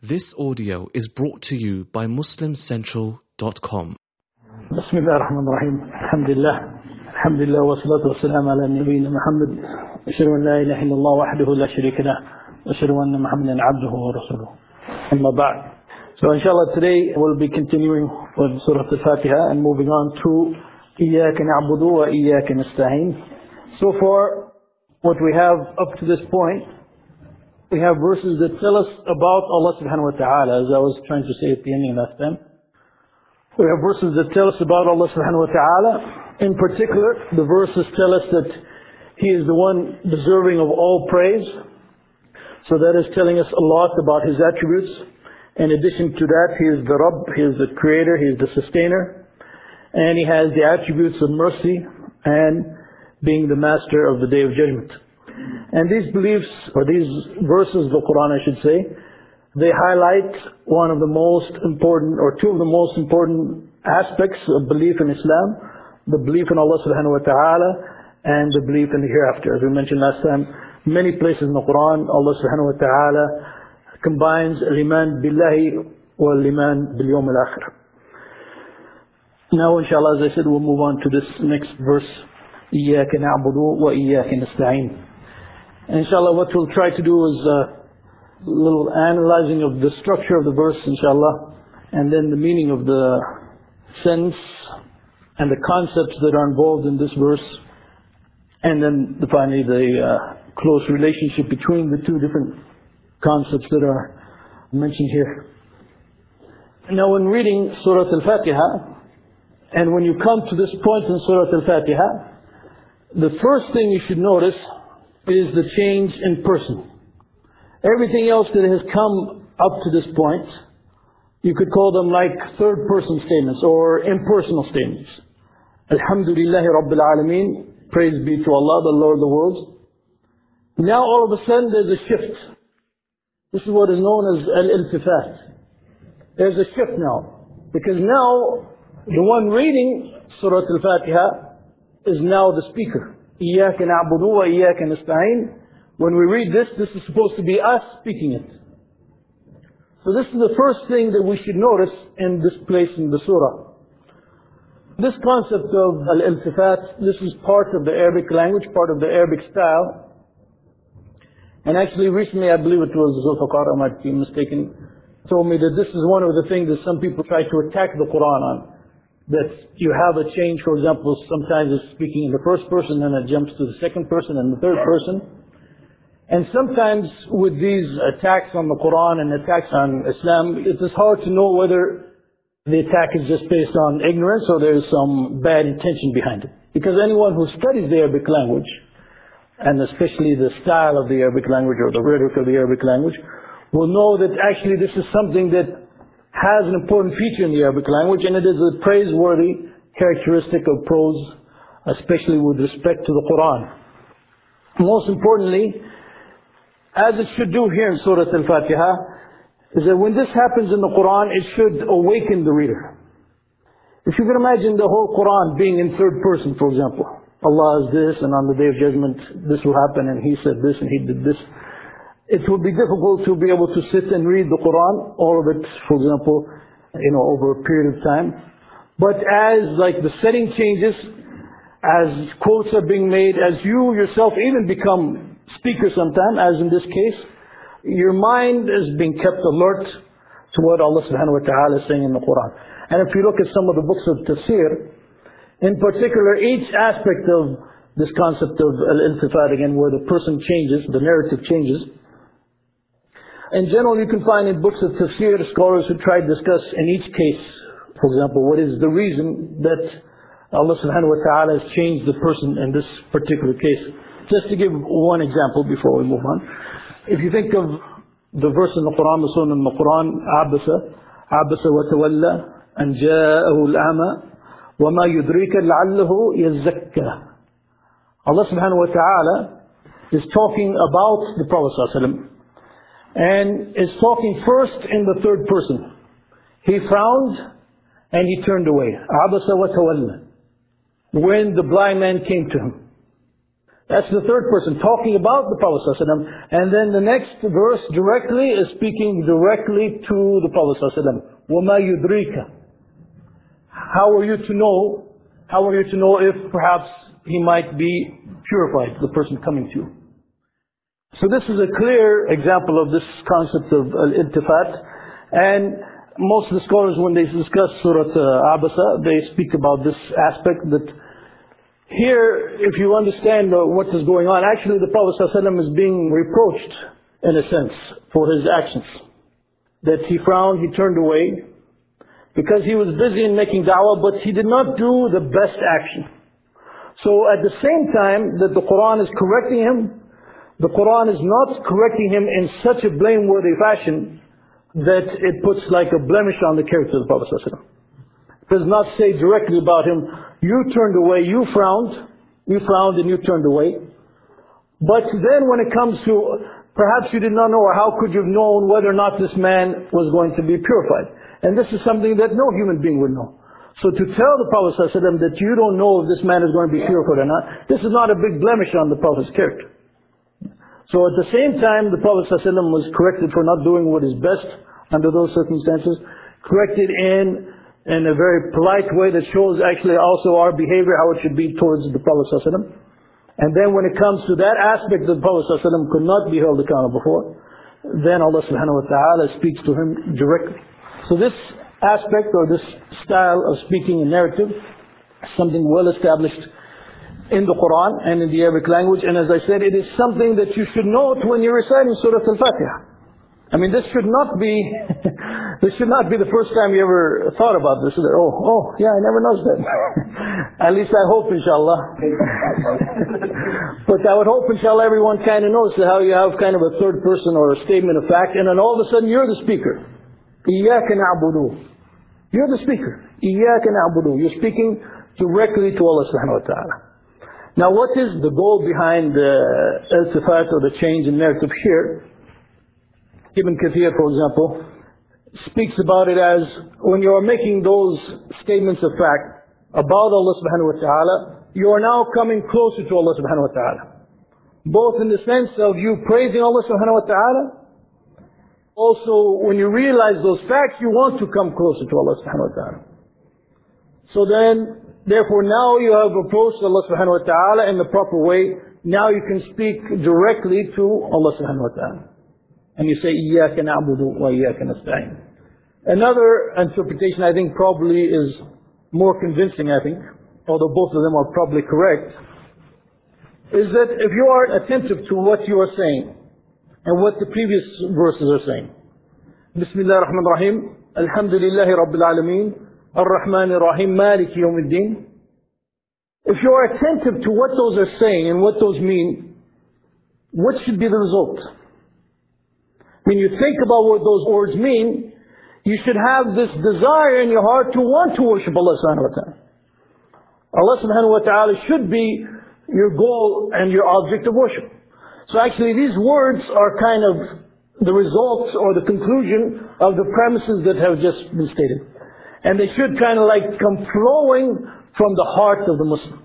This audio is brought to you by MuslimCentral.com. بسم الله الرحمن الرحيم. الحمد لله والصلاة والسلام على نبينا محمد. أشهد أن لا إله إلا الله وحده لا شريك له وأشهد أن محمدا عبده ورسوله. أما بعد. So inshallah today we'll be continuing with Surah Al-Fatiha and moving on to إياك نعبد وإياك نستعين. So far what we have up to this point, we have verses that tell us about Allah subhanahu wa ta'ala, as I was trying to say at the ending last time. We have verses that tell us about Allah subhanahu wa ta'ala. In particular, the verses tell us that He is the one deserving of all praise. So that is telling us a lot about His attributes. In addition to that, He is the Rabb, He is the Creator, He is the Sustainer. And He has the attributes of mercy and being the Master of the Day of Judgment. And these beliefs, or these verses of the Quran I should say, they highlight one of the most important, or two of the most important aspects of belief in Islam: the belief in Allah subhanahu wa ta'ala and the belief in the hereafter. As we mentioned last time, many places in the Quran, Allah subhanahu wa ta'ala combines al-iman billahi wal-iman bil-yawm al-akhir. Now inshallah, as I said, we'll move on to this next verse, إِيَّاكَ نَعْبُدُ وَإِيَّاكَ نَسْتَعِينُ. Inshallah, what we'll try to do is a little analyzing of the structure of the verse, inshallah, and then the meaning of the sentence and the concepts that are involved in this verse, and then finally the close relationship between the two different concepts that are mentioned here. Now, when reading Surah Al-Fatiha, and when you come to this point in Surah Al-Fatiha, the first thing you should notice is the change in person. Everything else that has come up to this point, you could call them like third person statements or impersonal statements. Alhamdulillahi Rabbil Alameen, praise be to Allah, the Lord of the worlds. Now all of a sudden there's a shift. This is what is known as al-iltifat. There's a shift now. Because now the one reading Surah Al-Fatiha is now the speaker. إِيَّاكَ نَعْبُدُ وَإِيَّاكَ نَسْتَعِينُ. When we read this, this is supposed to be us speaking it. So this is the first thing that we should notice in this place in the surah. This concept of al-iltifat, this is part of the Arabic language, part of the Arabic style. And actually recently, I believe it was Zulfiqar, I might be mistaken, told me that this is one of the things that some people try to attack the Quran on. That you have a change, for example, sometimes it's speaking in the first person, then it jumps to the second person and the third person. And sometimes with these attacks on the Quran and attacks on Islam, it is hard to know whether the attack is just based on ignorance or there is some bad intention behind it. Because anyone who studies the Arabic language, and especially the style of the Arabic language or the rhetoric of the Arabic language, will know that actually this is something that has an important feature in the Arabic language, and it is a praiseworthy characteristic of prose, especially with respect to the Quran. Most importantly, as it should do here in Surah Al-Fatiha, is that when this happens in the Quran, it should awaken the reader. If you can imagine the whole Quran being in third person, for example, Allah is this, and on the Day of Judgment this will happen, and He said this, and He did this. It would be difficult to be able to sit and read the Quran, all of it, for example, over a period of time. But as the setting changes, as quotes are being made, as you yourself even become speaker sometime, as in this case, your mind is being kept alert to what Allah subhanahu wa ta'ala is saying in the Quran. And if you look at some of the books of tafsir, in particular, each aspect of this concept of al-iltifat, again, where the person changes, the narrative changes, in general, you can find in books of tafsir scholars who try to discuss in each case, for example, what is the reason that Allah subhanahu wa ta'ala has changed the person in this particular case. Just to give one example before we move on. If you think of the verse in the Quran, the sunnah in the Quran, عَبَسَ وَتَوَلَّى أَنْ جَاءَهُ الْأَعْمَى وَمَا يُدْرِيكَ لَعَلَّهُ يَزَّكَّى. Allah subhanahu wa ta'ala is talking about the Prophet sallallahu alaihi wasallam. And is talking first in the third person. He frowned and he turned away. عَبَسَ وَتَوَلَّى. When the blind man came to him. That's the third person talking about the Prophet ﷺ. And then the next verse directly is speaking directly to the Prophet ﷺ. وَمَا يُدْرِيكَ. How are you to know? How are you to know if perhaps he might be purified, the person coming to you? So this is a clear example of this concept of al-iltifat. And most of the scholars, when they discuss Surah Abasa, they speak about this aspect, that here, if you understand what is going on, actually the Prophet ﷺ is being reproached, in a sense, for his actions. That he frowned, he turned away, because he was busy in making da'wah, but he did not do the best action. So at the same time that the Quran is correcting him, the Quran is not correcting him in such a blameworthy fashion that it puts like a blemish on the character of the Prophet ﷺ. It does not say directly about him, you turned away, you frowned and you turned away. But then when it comes to, perhaps you did not know, or how could you have known whether or not this man was going to be purified? And this is something that no human being would know. So to tell the Prophet ﷺ that you don't know if this man is going to be purified or not, this is not a big blemish on the Prophet's character. So at the same time, the Prophet ﷺ was corrected for not doing what is best under those circumstances, corrected in a very polite way that shows actually also our behavior, how it should be towards the Prophet ﷺ. And then when it comes to that aspect that the Prophet ﷺ could not be held accountable for, then Allah subhanahu wa ta'ala speaks to him directly. So this aspect, or this style of speaking in narrative, is something well established in the Quran and in the Arabic language. And as I said, it is something that you should note when you're reciting Surah Al-Fatiha. I mean, this should not be the first time you ever thought about this. Oh, yeah, I never noticed that. At least I hope, inshallah. But I would hope, inshallah, everyone kind of knows how you have kind of a third person or a statement of fact, and then all of a sudden you're the speaker. إِيَّاكَ نَعْبُدُ. You're the speaker. إِيَّاكَ نَعْبُدُ. You're speaking directly to Allah subhanahu wa ta'ala. Now what is the goal behind the iltifat, or the change in narrative here? Ibn Kathir, for example, speaks about it as, when you are making those statements of fact about Allah subhanahu wa ta'ala, you are now coming closer to Allah subhanahu wa ta'ala. Both in the sense of you praising Allah subhanahu wa ta'ala, also when you realize those facts, you want to come closer to Allah subhanahu wa ta'ala. So then, therefore now you have approached Allah subhanahu wa ta'ala in the proper way. Now you can speak directly to Allah subhanahu wa ta'ala. And you say, إِيَّاكَ نَعْبُدُ وَإِيَّاكَ نَسْتَعِينُ. Another interpretation I think probably is more convincing, although both of them are probably correct, is that if you are attentive to what you are saying, and what the previous verses are saying. Bismillah ar-Rahman ar-Rahim, Alhamdulillahi Rabbil Alameen, Ar-Rahman ar-Rahim, Maliki Yawmiddin. If you are attentive to what those are saying and what those mean, what should be the result? When you think about what those words mean, you should have this desire in your heart to want to worship Allah subhanahu wa ta'ala. Allah subhanahu wa ta'ala should be your goal and your object of worship. So actually these words are kind of the results or the conclusion of the premises that have just been stated. And they should kind of like come flowing from the heart of the Muslim.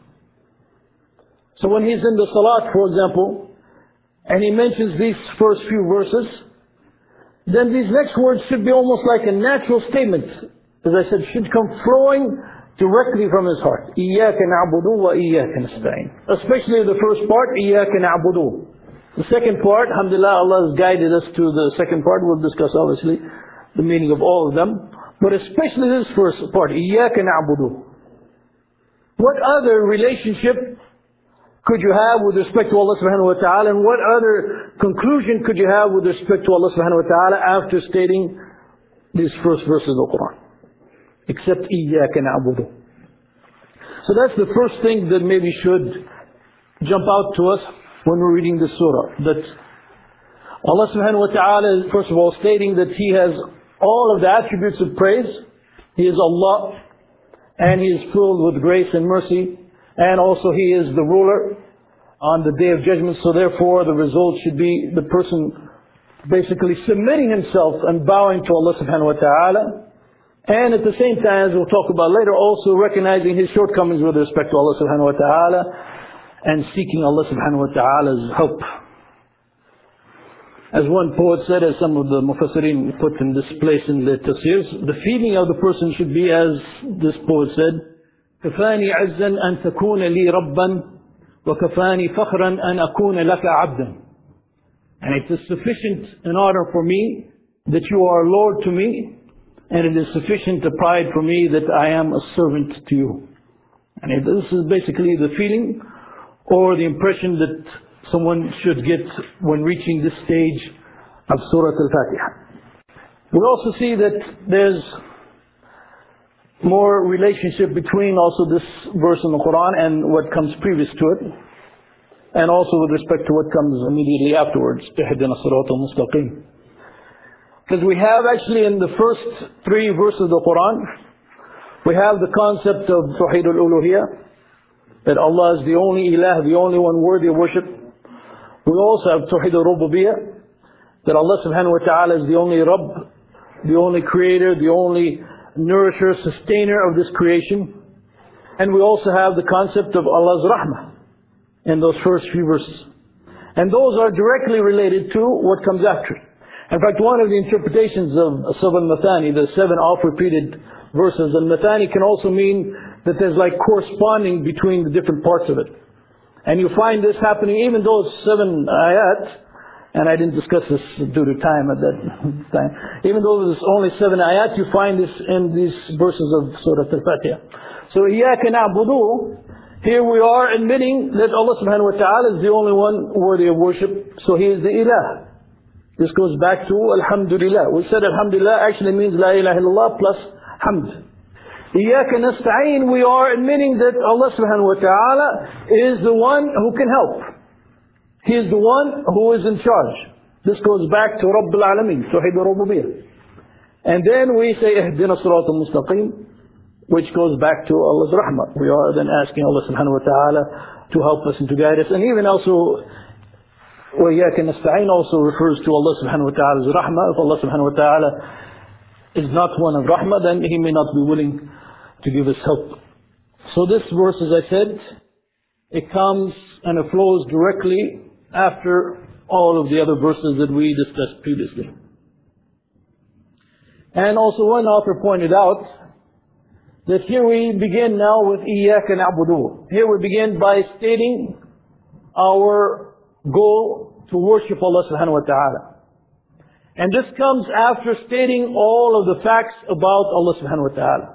So when he's in the salat, for example, and he mentions these first few verses, then these next words should be almost like a natural statement. As I said, should come flowing directly from his heart. إِيَّاكَ نَعْبُدُ وَإِيَّاكَ نَسْتَعِينُ. Especially the first part, إِيَّاكَ نَعْبُدُ. The second part, alhamdulillah, Allah has guided us to the second part. We'll discuss obviously the meaning of all of them. But especially this first part, إِيَّاكَ نَعْبُدُ. What other relationship could you have with respect to Allah subhanahu wa ta'ala, and what other conclusion could you have with respect to Allah subhanahu wa ta'ala after stating these first verses of the Quran? Except إِيَّاكَ نَعْبُدُ. So that's the first thing that maybe should jump out to us when we're reading this surah. That Allah subhanahu wa ta'ala is first of all stating that He has all of the attributes of praise. He is Allah, and He is filled with grace and mercy, and also He is the ruler on the Day of Judgment. So therefore the result should be the person basically submitting himself and bowing to Allah subhanahu wa ta'ala, and at the same time, as we'll talk about later, also recognizing his shortcomings with respect to Allah subhanahu wa ta'ala, and seeking Allah subhanahu wa ta'ala's help. As one poet said, as some of the mufassirin put in this place in the tafsirs, the feeling of the person should be as this poet said, كفاني عزا أن تكون لي ربا وكفاني فخرا أن أكون لك عبدا. And it is sufficient in honor for me that you are Lord to me, and it is sufficient a pride for me that I am a servant to you. And this is basically the feeling or the impression that someone should get when reaching this stage of Surah Al-Fatiha. We also see that there's more relationship between also this verse in the Quran and what comes previous to it, and also with respect to what comes immediately afterwards, اهدنا الصراط المستقيم. Because we have actually in the first 3 verses of the Quran, we have the concept of Tawheed al-Uluhiyah, that Allah is the only Ilah, the only one worthy of worship. We also have Tawheed al-Rububiyyah, that Allah subhanahu wa ta'ala is the only Rabb, the only creator, the only nourisher, sustainer of this creation. And we also have the concept of Allah's Rahmah in those first few verses. And those are directly related to what comes after it. In fact, one of the interpretations of Seven Mathani, the 7 oft-repeated verses, and Mathani can also mean that there's like corresponding between the different parts of it. And you find this happening, even though it's 7 ayat, and I didn't discuss this due to time at that time. Even though there's only 7 ayat, you find this in these verses of Surah Al-Fatiha. So, إِيَّاكَ نَعْبُدُ, here we are admitting that Allah subhanahu wa ta'ala is the only one worthy of worship. So He is the Ilah. This goes back to Alhamdulillah. We said Alhamdulillah actually means La ilaha illallah plus Hamd. إِيَّاكَ نَسْتَعِينُ, we are admitting that Allah subhanahu wa ta'ala is the one who can help. He is the one who is in charge. This goes back to Rabb al-Alameen, Tawheed al-Rububiyyah. And then we say اهدنا الصراط المستقيم, which goes back to Allah's Rahmah. We are then asking Allah subhanahu wa ta'ala to help us and to guide us. And even also, وَإِيَّاكَ نَسْتَعِينُ also refers to Allah subhanahu wa ta'ala's Rahmah. If Allah subhanahu wa ta'ala is not one of Rahmah, then He may not be willing to give us help. So this verse, as I said, it comes and it flows directly after all of the other verses that we discussed previously. And also one author pointed out that here we begin now with إِيَّاكَ نَعْبُدُ. Here we begin by stating our goal to worship Allah subhanahu wa ta'ala. And this comes after stating all of the facts about Allah subhanahu wa ta'ala.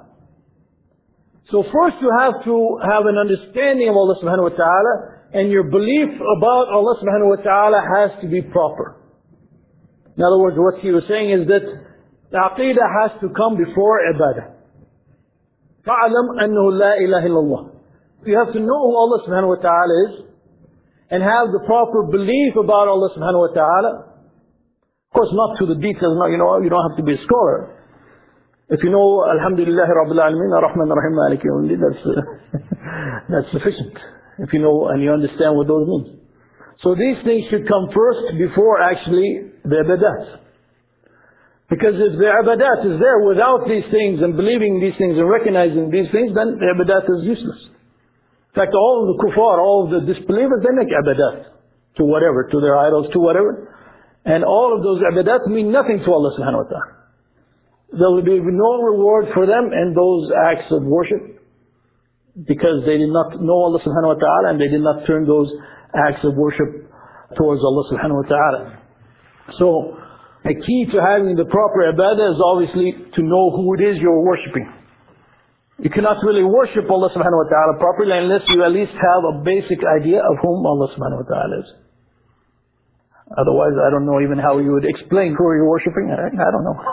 So first you have to have an understanding of Allah subhanahu wa ta'ala, and your belief about Allah subhanahu wa ta'ala has to be proper. In other words, what he was saying is that the aqidah has to come before ibadah. فَعْلَمْ أَنَّهُ لَا إِلَهِ إِلَّا اللَّهِ. You have to know who Allah subhanahu wa ta'ala is, and have the proper belief about Allah subhanahu wa ta'ala. Of course, not to the details, you don't have to be a scholar. If you know, Alhamdulillah Rabbil Alameen, Ar-Rahman Ar-Rahim, Maliki Yawmiddin, that's sufficient. If you know and you understand what those mean. So these things should come first before actually the ibadat. Because if the ibadat is there without these things and believing these things and recognizing these things, then the ibadat is useless. In fact, all of the kuffar, all of the disbelievers, they make ibadat to whatever, to their idols, to whatever. And all of those ibadat mean nothing to Allah subhanahu wa ta'ala. There will be no reward for them in those acts of worship, because they did not know Allah subhanahu wa ta'ala and they did not turn those acts of worship towards Allah subhanahu wa ta'ala. So, a key to having the proper ibadah is obviously to know who it is you're worshipping. You cannot really worship Allah subhanahu wa ta'ala properly unless you at least have a basic idea of whom Allah subhanahu wa ta'ala is. Otherwise, I don't know even how you would explain who you're worshipping. I don't know.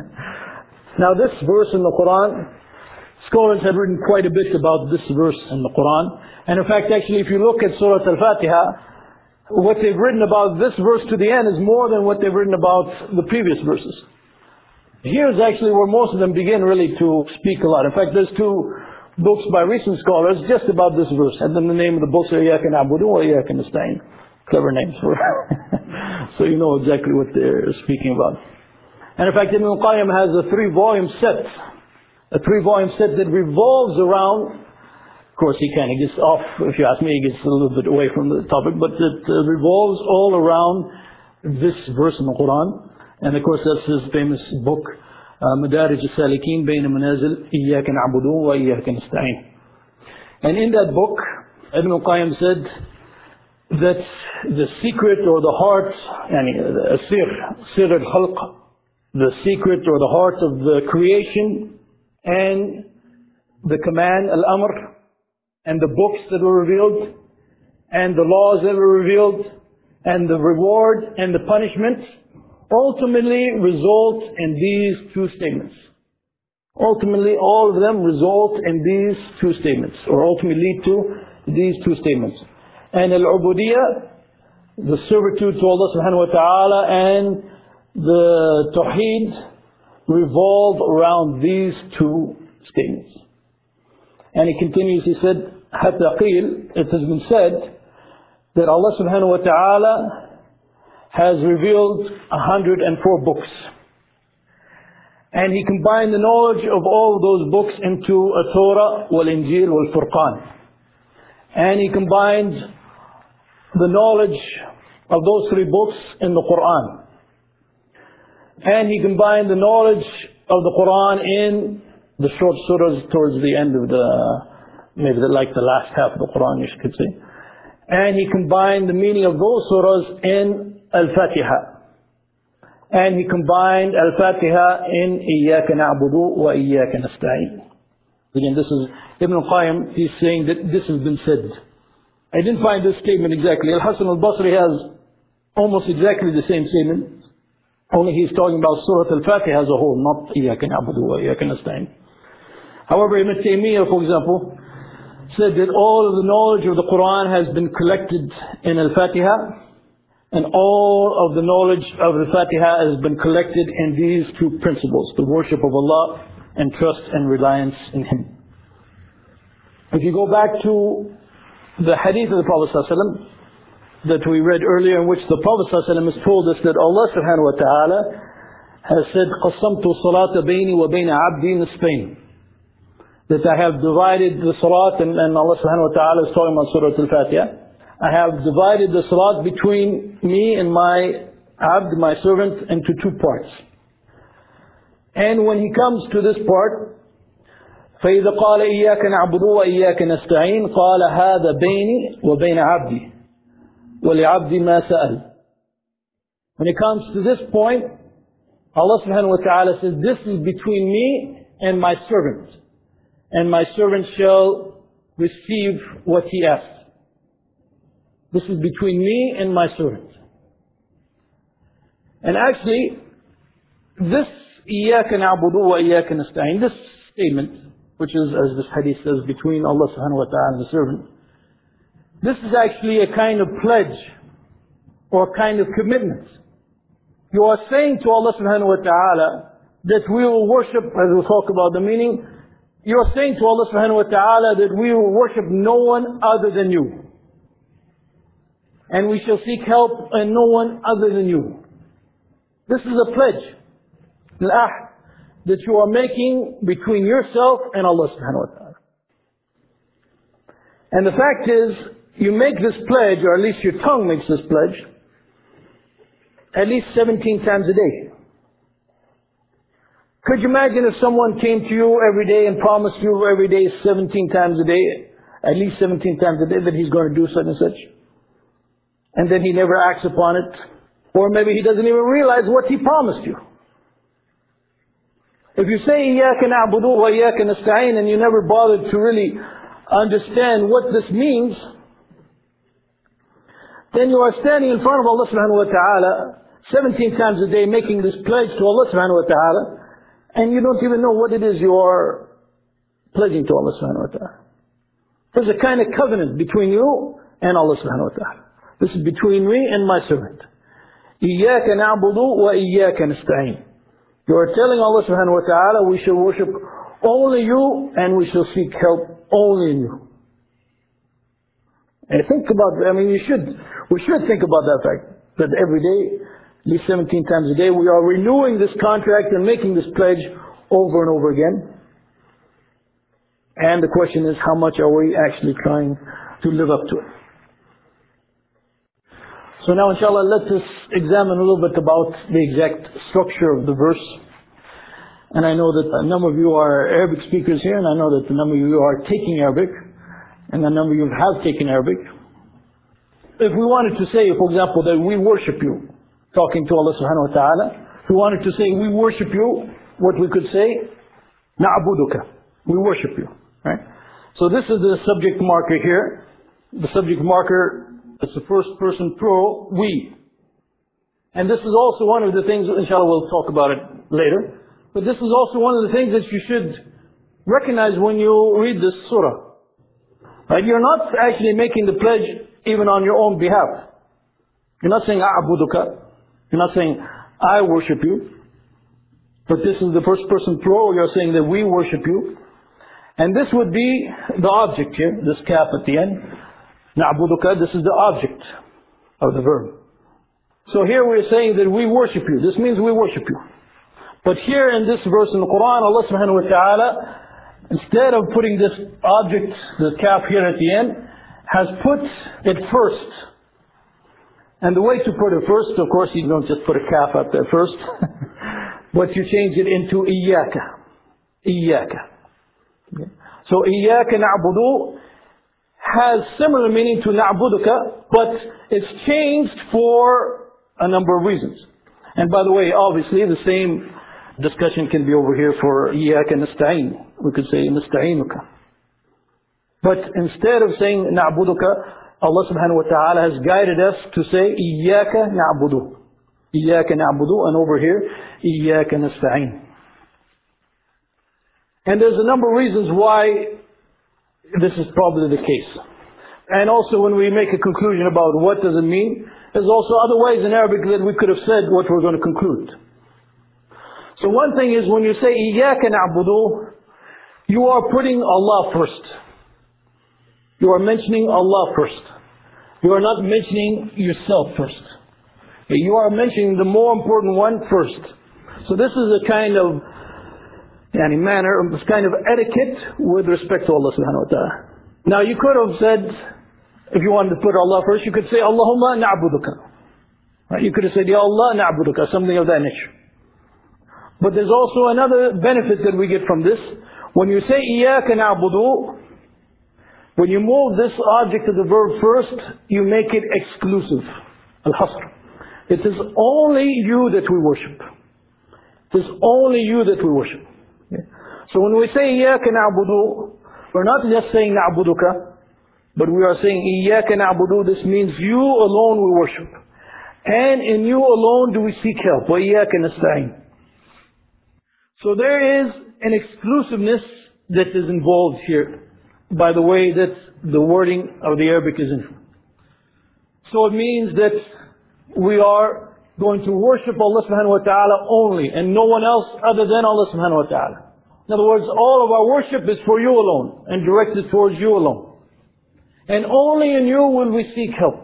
Now this verse in the Quran, scholars have written quite a bit about this verse in the Quran. And in fact, actually, if you look at Surah Al-Fatiha, what they've written about this verse to the end is more than what they've written about the previous verses. Here's actually where most of them begin really to speak a lot. In fact, there's 2 books by recent scholars just about this verse. And then the name of the books are إِيَّاكَ نَعْبُدُ وَإِيَّاكَ نَسْتَعِينُ. Clever names for so you know exactly what they're speaking about. And in fact, Ibn al-Qayyim has a 3-volume set. A 3-volume set that revolves around course, he kind of gets off, if you ask me, he gets a little bit away from the topic, but it revolves all around this verse in the Quran. And of course, that's his famous book, Madarij al-Salikin Bayna Manazil Iyyaka Na'budu wa Iyyaka Nasta'in. And in that book, Ibn al-Qayyim said that the secret or the heart, sir al-khalq, the secret or the heart of the creation and the command, al-amr, and the books that were revealed, and the laws that were revealed, and the reward and the punishment, ultimately result in these two statements. Ultimately, all of them result in these two statements, or ultimately lead to these two statements. And al-ubudiyya, the servitude to Allah subhanahu wa ta'ala, and the tawheed revolve around these two statements. And he continues, he said, حَتَّى قِيل, it has been said that Allah subhanahu wa ta'ala has revealed 104 books. And He combined the knowledge of all those books into a Torah, wal-Injil, wal-Furqan. And He combined the knowledge of those three books in the Quran. And He combined the knowledge of the Quran in the short surahs towards the end of like the last half of the Quran, you could say. And He combined the meaning of those surahs in Al-Fatiha. And He combined Al-Fatiha in Iyyaka Na'budu wa Iyyaka Nasta'in. Again, this is Ibn al-Qayyim, he's saying that this has been said. I didn't find this statement exactly. Al-Hasan al-Basri has almost exactly the same statement. Only he's talking about Surah Al-Fatiha as a whole, not Iyyaka Na'budu wa Iyyaka Nasta'in. However, Ibn Taymiyyah, for example, said that all of the knowledge of the Quran has been collected in Al-Fatiha, and all of the knowledge of the Fatiha has been collected in these two principles, the worship of Allah and trust and reliance in Him. If you go back to the hadith of the Prophet ﷺ that we read earlier, in which the Prophet ﷺ has told us that Allah subhanahu wa ta'ala has said, قَسَّمْتُ الصَّلَاةَ بَيْنِي وَبَيْنَ عَبْدِي نِصْفَيْنِ, that I have divided the salat, and Allah subhanahu wa ta'ala is talking about Surah Al-Fatiha. I have divided the salat between me and my abd, my servant, into two parts. And when he comes to this part, فَإِذَا قَالَ إِيَّاكَ نَعْبُدُ وَإِيَّاكَ نَسْتَعِينَ قَالَ هَذَا بَيْنِي وَبَيْنَ عَبْدِي وَلِعَبْدِ مَا سَأَلَ. When it comes to this point, Allah subhanahu wa ta'ala says, this is between me and my servant, and my servant shall receive what he asks. This is between me and my servant. And actually, this إِيَّاكَ نَعْبُدُ وَإِيَّاكَ نَسْتَعِينَ, this statement, which is, as this hadith says, between Allah subhanahu wa ta'ala and the servant, this is actually a kind of pledge or kind of commitment. You are saying to Allah subhanahu wa ta'ala that we will worship, as we'll talk about the meaning, you are saying to Allah subhanahu wa ta'ala that we will worship no one other than you. And we shall seek help in no one other than you. This is a pledge, al-ahd, that you are making between yourself and Allah subhanahu wa ta'ala. And the fact is, you make this pledge, or at least your tongue makes this pledge, at least 17 times a day. Could you imagine if someone came to you every day and promised you every day 17 times a day, at least 17 times a day, that he's going to do such and such? And then he never acts upon it. Or maybe he doesn't even realize what he promised you. If you say إِيَّاكَ نَعْبُدُ وَإِيَّاكَ نَسْتَعِينَ and you never bothered to really understand what this means, then you are standing in front of Allah subhanahu wa ta'ala 17 times a day making this pledge to Allah subhanahu wa ta'ala, and you don't even know what it is you are pledging to Allah subhanahu wa ta'ala. There's a kind of covenant between you and Allah subhanahu wa ta'ala. This is between me and my servant. إِيَّاكَ نَعْبُدُ وَإِيَّاكَ نَسْتَعِينَ. You are telling Allah subhanahu wa ta'ala, we shall worship only you and we shall seek help only in you. And think about, we should think about that fact, that every day, at least 17 times a day, we are renewing this contract and making this pledge over and over again. And the question is, how much are we actually trying to live up to it? So now inshallah, let us examine a little bit about the exact structure of the verse. And I know that a number of you are Arabic speakers here, and I know that a number of you are taking Arabic, and a number of you have taken Arabic. If we wanted to say, for example, that we worship you, talking to Allah subhanahu wa ta'ala, if we wanted to say we worship you, what we could say, na'buduka, we worship you, right? So this is the subject marker here. The subject marker, it's the first person plural, we. And this is also one of the things, inshallah we'll talk about it later, but this is also one of the things that you should recognize when you read this surah. Right? You're not actually making the pledge even on your own behalf. You're not saying a'buduka. You're not saying I worship you. But this is the first person plural. You're saying that we worship you. And this would be the object here, this kaf at the end. Na'buduka, this is the object of the verb. So here we're saying that we worship you. This means we worship you. But here in this verse in the Quran, Allah subhanahu wa ta'ala, instead of putting this object, the kaf here at the end, has put it first. And the way to put it first, of course, you don't just put a kaf up there first, but you change it into iyyaka. Iyyaka. Okay. So iyyaka na'budu has similar meaning to na'buduka, but it's changed for a number of reasons. And by the way, obviously the same discussion can be over here for iyyaka nasta'in. We could say nasta'inuka. But instead of saying na'buduka, Allah subhanahu wa ta'ala has guided us to say iyyaka na'budu. Iyyaka na'budu, and over here iyyaka nasta'in. And there's a number of reasons why this is probably the case. And also when we make a conclusion about what does it mean, there's also other ways in Arabic that we could have said what we're going to conclude. So one thing is when you say iyyaka na'budu, you are putting Allah first. You are mentioning Allah first. You are not mentioning yourself first. You are mentioning the more important one first. So this is a kind of manner, this kind of etiquette with respect to Allah subhanahu wa ta'ala. Now you could have said, if you wanted to put Allah first, you could say Allahumma na'buduka. Right? You could have said, Ya Allah na'buduka, something of that nature. But there's also another benefit that we get from this. When you say iyyaka na'budu, when you move this object of the verb first, you make it exclusive. Al-hasr. It is only you that we worship. It is only you that we worship. Okay? So when we say iyyaka na'budu, we're not just saying na'buduka, but we are saying iyyaka na'budu. This means you alone we worship. And in you alone do we seek help. Wa iyyaka nasta'in. So there is an exclusiveness that is involved here by the way that the wording of the Arabic is in. So it means that we are going to worship Allah subhanahu wa ta'ala only and no one else other than Allah subhanahu wa ta'ala. In other words, all of our worship is for you alone and directed towards you alone. And only in you will we seek help.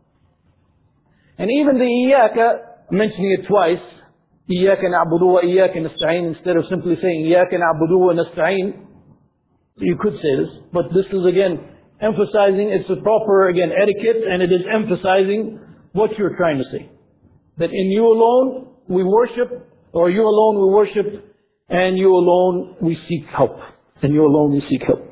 And even the iyyaka, mentioning it twice, iyyaka na'budu wa iyyaka nasta'in, instead of simply saying iyyaka na'budu wa nasta'in, you could say this, but this is again emphasizing, it's a proper again etiquette, and it is emphasizing what you're trying to say. That in you alone we worship, or you alone we worship, and you alone we seek help. And you alone we seek help.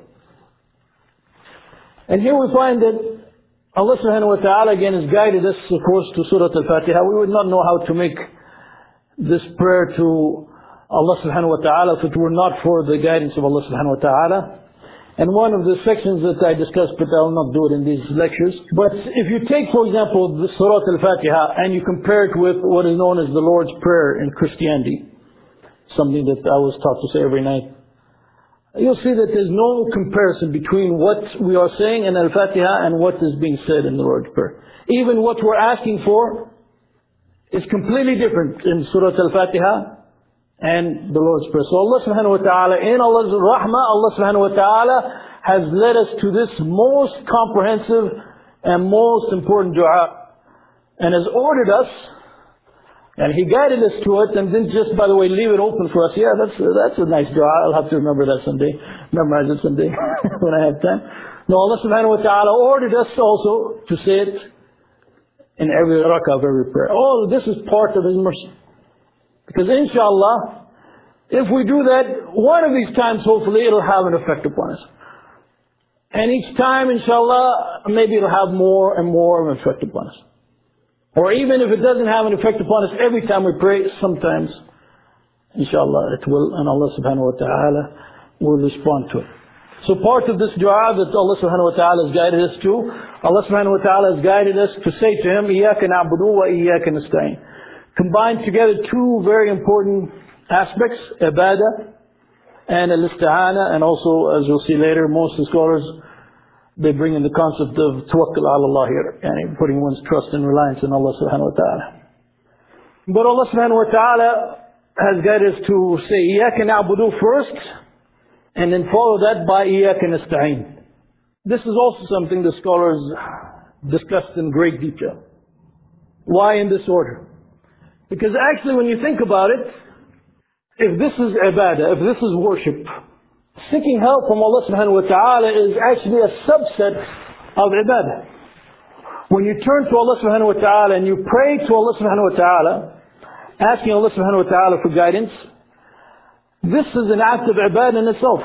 And here we find that Allah subhanahu wa ta'ala again has guided us, of course, to Surah Al-Fatiha. We would not know how to make this prayer to Allah subhanahu wa ta'ala if it were not for the guidance of Allah subhanahu wa ta'ala. And one of the sections that I discussed, but I will not do it in these lectures. But if you take, for example, the Surah Al-Fatiha and you compare it with what is known as the Lord's Prayer in Christianity, something that I was taught to say every night, you'll see that there's no comparison between what we are saying in Al-Fatiha and what is being said in the Lord's Prayer. Even what we're asking for is completely different in Surah Al-Fatiha and the Lord's Prayer. So Allah subhanahu wa ta'ala, in Allah's rahmah, Allah subhanahu wa ta'ala has led us to this most comprehensive and most important dua, and has ordered us And He guided us to it and didn't just, by the way, leave it open for us. Yeah, that's a nice dua. I'll have to remember that someday. Memorize it someday when I have time. No, Allah subhanahu wa ta'ala ordered us also to say it in every rak'ah of every prayer. All of this is part of His mercy. Because inshallah, if we do that, one of these times hopefully it'll have an effect upon us. And each time inshallah, maybe it'll have more and more of an effect upon us. Or even if it doesn't have an effect upon us every time we pray, sometimes inshallah it will, and Allah subhanahu wa ta'ala will respond to it. So part of this dua that Allah subhanahu wa ta'ala has guided us to, Allah subhanahu wa ta'ala has guided us to say to Him, إِيَّاكَ نَعْبُدُ وَإِيَّاكَ نَسْتَعِينُ. Combine together two very important aspects, ibadah and al-isti'ana, and also, as you'll see later, most of the scholars, they bring in the concept of tawakkul ala Allah here, and putting one's trust and reliance in Allah subhanahu wa ta'ala. But Allah subhanahu wa ta'ala has guided us to say إِيَّاكَ نَعْبُدُ first, and then follow that by إِيَّاكَ نَسْتَعِينُ. This is also something the scholars discussed in great detail. Why in this order? Because actually when you think about it, if this is ibadah, if this is worship, seeking help from Allah subhanahu wa ta'ala is actually a subset of ibadah. When you turn to Allah subhanahu wa ta'ala and you pray to Allah subhanahu wa ta'ala, asking Allah subhanahu wa ta'ala for guidance, this is an act of ibadah in itself.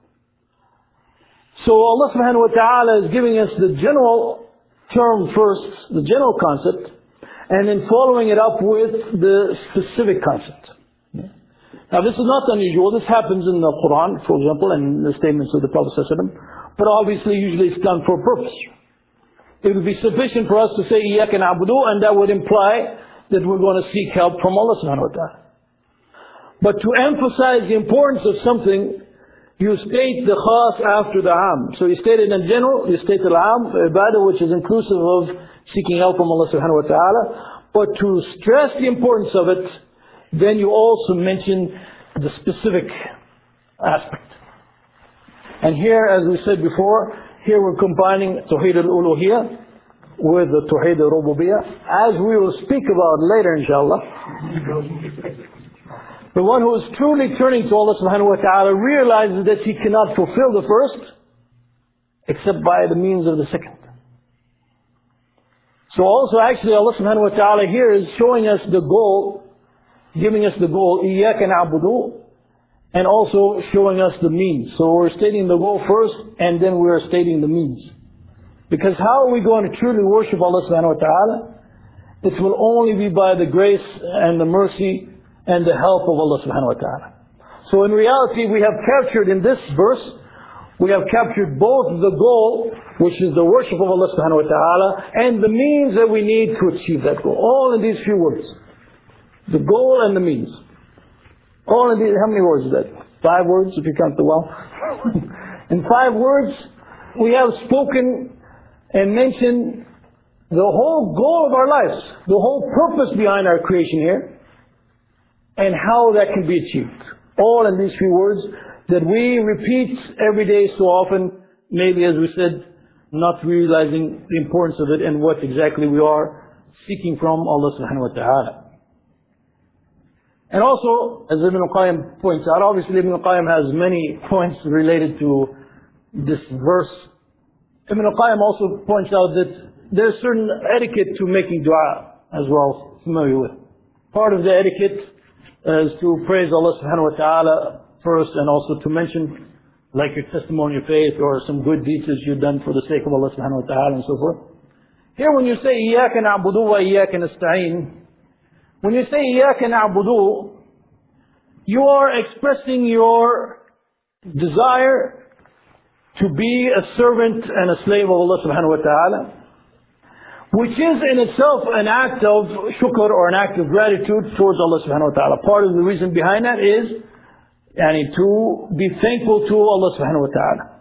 So Allah subhanahu wa ta'ala is giving us the general term first, the general concept, and then following it up with the specific concept. Now this is not unusual. This happens in the Quran, for example, and the statements of the Prophet ﷺ. But obviously, usually it's done for a purpose. It would be sufficient for us to say إِيَّاكَ نَعْبُدُ, and that would imply that we're going to seek help from Allah subhanahu wa ta'ala. But to emphasize the importance of something, you state the khas after the am. So you state it in general, you state the am, ibadah, which is inclusive of seeking help from Allah subhanahu wa ta'ala. But to stress the importance of it, then you also mention the specific aspect. And here, as we said before, here we're combining Tawheed al-Uluhiyah with the Tawheed al-Rububiyyah, as we will speak about later inshallah. The one who is truly turning to Allah subhanahu wa ta'ala realizes that he cannot fulfill the first except by the means of the second. So also actually Allah subhanahu wa ta'ala here is showing us the goal, giving us the goal, إِيَّاكَ نَعْبُدُ, and also showing us the means. So we're stating the goal first, and then we're stating the means. Because how are we going to truly worship Allah subhanahu wa ta'ala? It will only be by the grace and the mercy and the help of Allah subhanahu wa ta'ala. So in reality, we have captured in this verse, we have captured both the goal, which is the worship of Allah subhanahu wa ta'ala, and the means that we need to achieve that goal. All in these few words. The goal and the means. All in these, how many words is that? 5 words, if you count the well. In 5 words, we have spoken and mentioned the whole goal of our lives, the whole purpose behind our creation here, and how that can be achieved. All in these few words that we repeat every day so often, maybe as we said, not realizing the importance of it and what exactly we are seeking from Allah subhanahu wa ta'ala. And also, as Ibn al-Qayyim points out, obviously Ibn al-Qayyim has many points related to this verse. Ibn al-Qayyim also points out that there's certain etiquette to making dua as well, familiar with. Part of the etiquette is to praise Allah subhanahu wa ta'ala first, and also to mention like your testimony of faith or some good deeds that you've done for the sake of Allah subhanahu wa ta'ala and so forth. Here when you say إِيَّاكَ نَعْبُدُ وَإِيَّاكَ نَسْتَعِينُ, when you say إِيَّاكَ نَعْبُدُ, you are expressing your desire to be a servant and a slave of Allah subhanahu wa ta'ala, which is in itself an act of shukr or an act of gratitude towards Allah subhanahu wa ta'ala. Part of the reason behind that is to be thankful to Allah subhanahu wa ta'ala.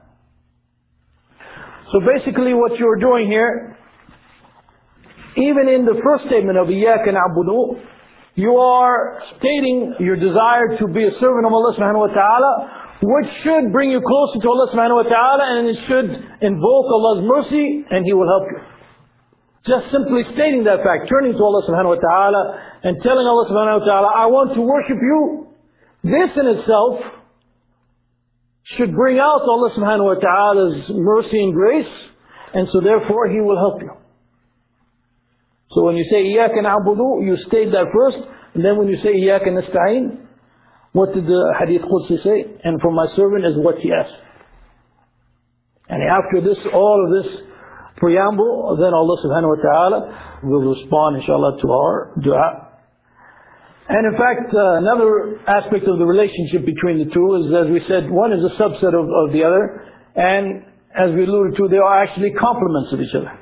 So basically what you're doing here, even in the first statement of إِيَّاكَ نَعْبُدُ, you are stating your desire to be a servant of Allah subhanahu wa ta'ala, which should bring you closer to Allah subhanahu wa ta'ala, and it should invoke Allah's mercy, and He will help you. Just simply stating that fact, turning to Allah subhanahu wa ta'ala and telling Allah subhanahu wa ta'ala, I want to worship you, this in itself should bring out Allah subhanahu wa ta'ala's mercy and grace, and so therefore He will help you. So when you say إِيَّاكَ نَعْبُدُ, you state that first, and then when you say إِيَّاكَ نَسْتَعِينَ, what did the Hadith Qudsi say? And for my servant is what he asked. And after this, all of this preamble, then Allah subhanahu wa ta'ala will respond inshallah to our dua. And in fact, another aspect of the relationship between the two is, as we said, one is a subset of the other, and as we alluded to, they are actually complements of each other.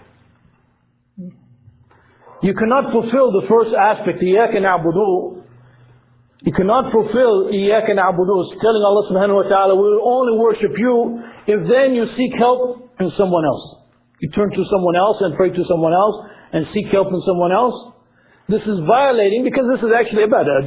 You cannot fulfill the first aspect, إِيَّاكَ نَعْبُدُ. You cannot fulfill إِيَّاكَ نَعْبُدُ, telling Allah subhanahu wa ta'ala, we will only worship you, if then you seek help in someone else. You turn to someone else and pray to someone else and seek help in someone else. This is violating, because this is actually ibadah.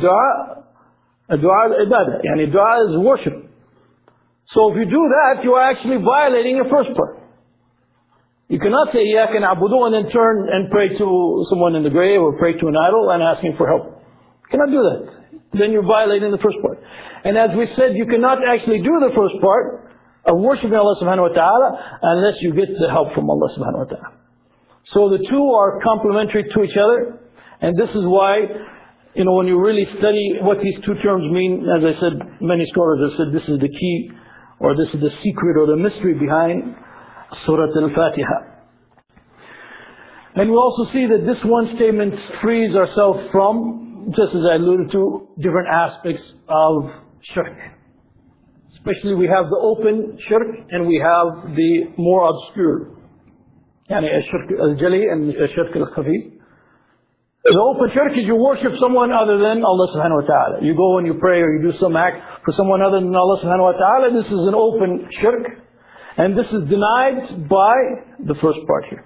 A dua is ibadah. Yani dua is worship. So if you do that, you are actually violating your first part. You cannot say إِيَّاكَ نَعْبُدُ and then turn and pray to someone in the grave or pray to an idol and ask him for help. You cannot do that. Then you're violating the first part. And as we said, you cannot actually do the first part of worshiping Allah subhanahu wa ta'ala unless you get the help from Allah subhanahu wa ta'ala. So the two are complementary to each other. And this is why, when you really study what these two terms mean, as I said, many scholars have said this is the key, or this is the secret or the mystery behind Surah Al-Fatiha. And we also see that this one statement frees ourselves from, just as I alluded to, different aspects of shirk. Especially we have the open shirk and we have the more obscure. Yani shirk al-jali and shirk al-khafi. The open shirk is you worship someone other than Allah subhanahu wa ta'ala. You go and you pray or you do some act for someone other than Allah subhanahu wa ta'ala. This is an open shirk. And this is denied by the first part here.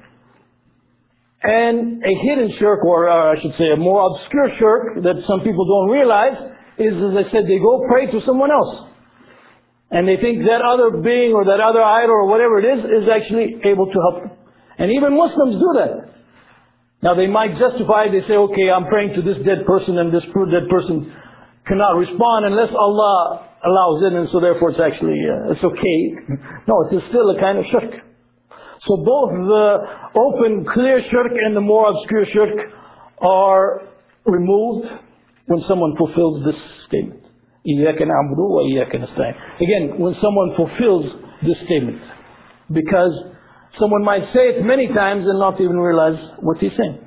And a hidden shirk, or I should say a more obscure shirk that some people don't realize is, as I said, they go pray to someone else. And they think that other being or that other idol or whatever it is actually able to help them. And even Muslims do that. Now they might justify, they say, okay, I'm praying to this dead person and this dead person cannot respond unless Allah allows it, and so therefore it's actually, it's okay. No, it is still a kind of shirk. So both the open, clear shirk and the more obscure shirk are removed when someone fulfills this statement. إِيَّاكَ نَعْبُدُ وَإِيَّاكَ نَسْتَعِينُ. Again, when someone fulfills this statement. Because someone might say it many times and not even realize what he's saying.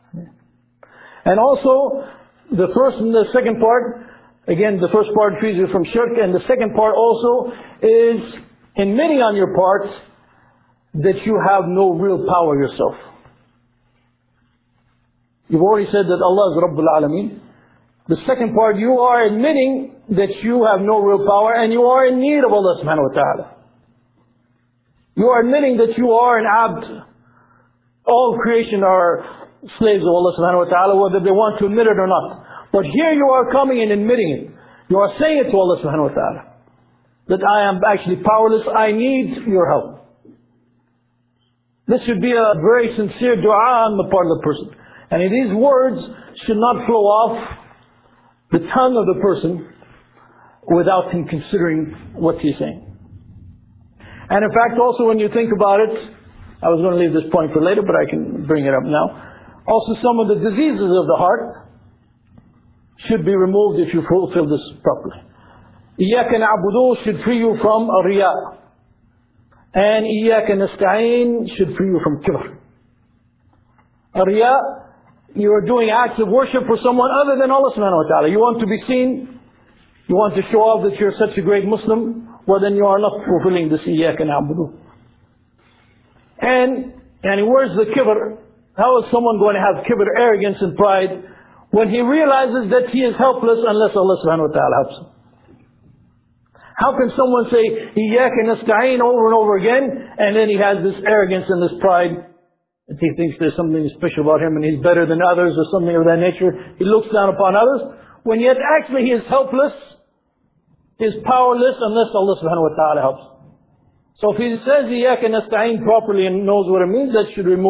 And also, the first and the second part, again, the first part frees you from shirk, and the second part also is admitting on your part that you have no real power yourself. You've already said that Allah is Rabbul Alameen. The second part, you are admitting that you have no real power and you are in need of Allah subhanahu wa ta'ala. You are admitting that you are an abd. All creation are slaves of Allah subhanahu wa ta'ala, whether they want to admit it or not. But here you are coming and admitting it. You are saying it to Allah subhanahu wa ta'ala. That I am actually powerless, I need your help. This should be a very sincere dua on the part of the person. And these words should not flow off the tongue of the person without him considering what he's saying. And in fact, also when you think about it, I was going to leave this point for later, but I can bring it up now. Also, some of the diseases of the heart should be removed if you fulfill this properly. إِيَّاكَ نَعْبُدُ should free you from riya. And إِيَّاكَ نَسْتَعِينَ should free you from kibr. Riya, you are doing acts of worship for someone other than Allah subhanahu wa ta'ala. You want to be seen, you want to show off that you're such a great Muslim, well then you are not fulfilling this إِيَّاكَ نَعْبُدُ. And where's the kibr? How is someone going to have kibr, arrogance and pride, when he realizes that he is helpless unless Allah subhanahu wa ta'ala helps him? How can someone say إِيَّاكَ نَسْتَعِينَ over and over again, and then he has this arrogance and this pride, that he thinks there's something special about him and he's better than others or something of that nature. He looks down upon others, when yet actually he is helpless, he is powerless unless Allah subhanahu wa ta'ala helps. So if he says إِيَّاكَ نَسْتَعِينَ properly and knows what it means, that should remove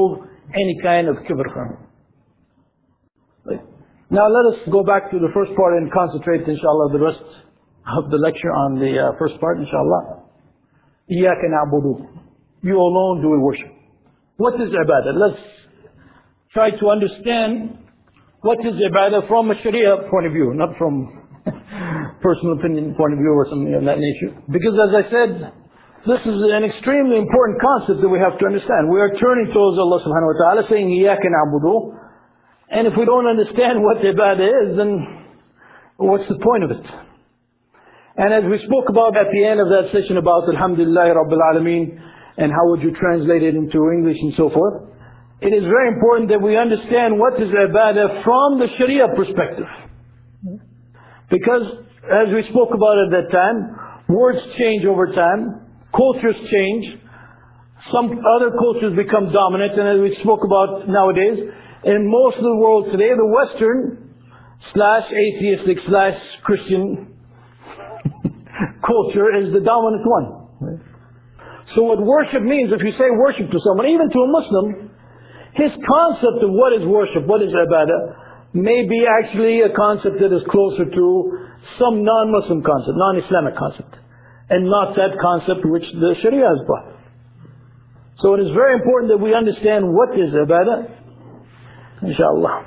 any kind of kibr from him. Right. Now let us go back to the first part and concentrate, inshallah, the rest of the lecture on the first part, inshallah. Iyaka na'budu. You alone do we worship. What is ibadah? Let's try to understand what is ibadah from a Sharia point of view, not from personal opinion point of view or something of that nature. Because as I said, this is an extremely important concept that we have to understand. We are turning towards Allah subhanahu wa ta'ala saying, Iyaka na'budu. And if we don't understand what ibadah is, then what's the point of it? And as we spoke about at the end of that session about Alhamdulillah Rabbil Alameen, and how would you translate it into English and so forth, it is very important that we understand what is ibadah from the Sharia perspective. Because as we spoke about at that time, words change over time, cultures change, some other cultures become dominant, and as we spoke about nowadays, in most of the world today, the Western / atheistic / Christian culture is the dominant one. So what worship means, if you say worship to someone, even to a Muslim, his concept of what is worship, what is ibadah, may be actually a concept that is closer to some non-Muslim concept, non-Islamic concept, and not that concept which the Sharia has brought. So it is very important that we understand what is ibadah, inshallah.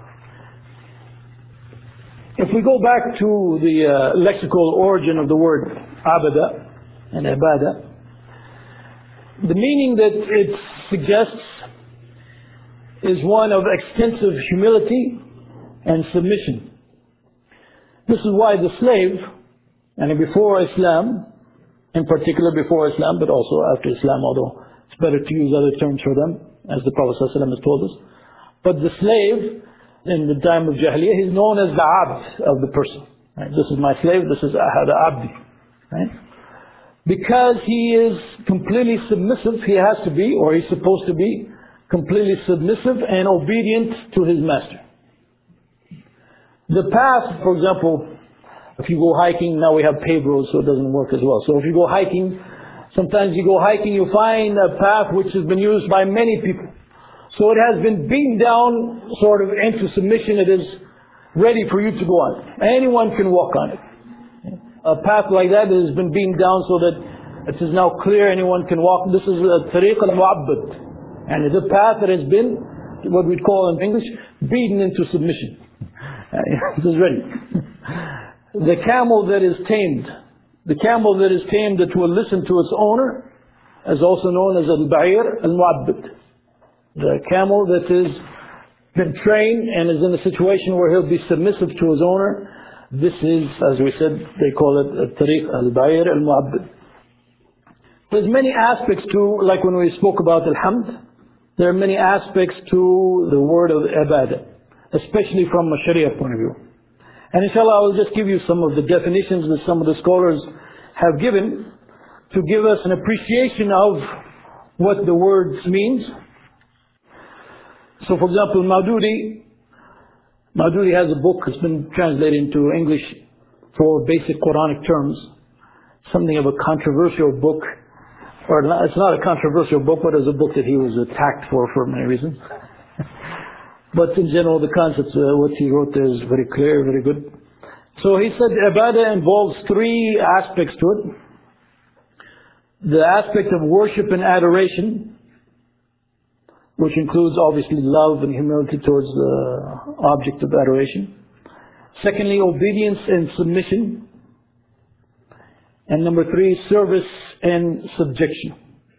If we go back to the lexical origin of the word abada and ibadah, the meaning that it suggests is one of extensive humility and submission. This is why the slave, and before Islam, in particular before Islam, but also after Islam, although it's better to use other terms for them, as the Prophet ﷺ has told us. But the slave, in the time of Jahiliyyah, is known as the abd of the person. Right? This is my slave, this is the abdi. Right? Because he is completely submissive, he has to be, or he's supposed to be, completely submissive and obedient to his master. The path, for example, if you go hiking, now we have paved roads so it doesn't work as well. So if you go hiking, sometimes you go hiking, you find a path which has been used by many people. So it has been beaten down sort of into submission. It is ready for you to go on. Anyone can walk on it. A path like that has been beaten down so that it is now clear anyone can walk. This is a tariq al-mu'abbad. And it's a path that has been, what we call in English, beaten into submission. It is ready. The camel that is tamed, that will listen to its owner, is also known as al-ba'ir al-mu'abbad. The camel that has been trained and is in a situation where he'll be submissive to his owner, this is, as we said, they call it tariq al-ba'ir al-mu'abbad. There's many aspects to, like when we spoke about alhamd, there are many aspects to the word of ibadah, especially from a Sharia point of view. And inshallah I will just give you some of the definitions that some of the scholars have given to give us an appreciation of what the word means. So for example, Maududi has a book that's been translated into English for basic Quranic terms, something of a controversial book, or it's not a controversial book, but it's a book that he was attacked for many reasons. But in general, the concept, what he wrote there is very clear, very good. So he said ibadah involves three aspects to it. The aspect of worship and adoration, which includes obviously love and humility towards the object of adoration. Secondly, obedience and submission. And number three, service and subjection.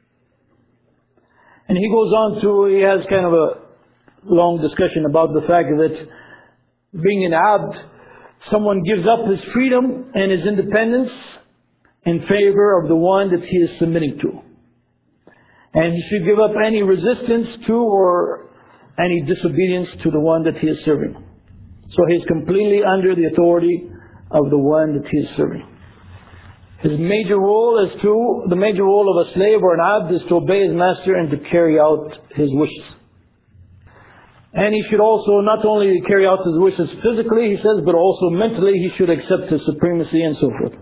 And he goes on to, he has kind of a long discussion about the fact that being an abd, someone gives up his freedom and his independence in favor of the one that he is submitting to. And he should give up any resistance to or any disobedience to the one that he is serving. So he is completely under the authority of the one that he is serving. The major role of a slave or an abd is to obey his master and to carry out his wishes. And he should also not only carry out his wishes physically, he says, but also mentally he should accept his supremacy and so forth.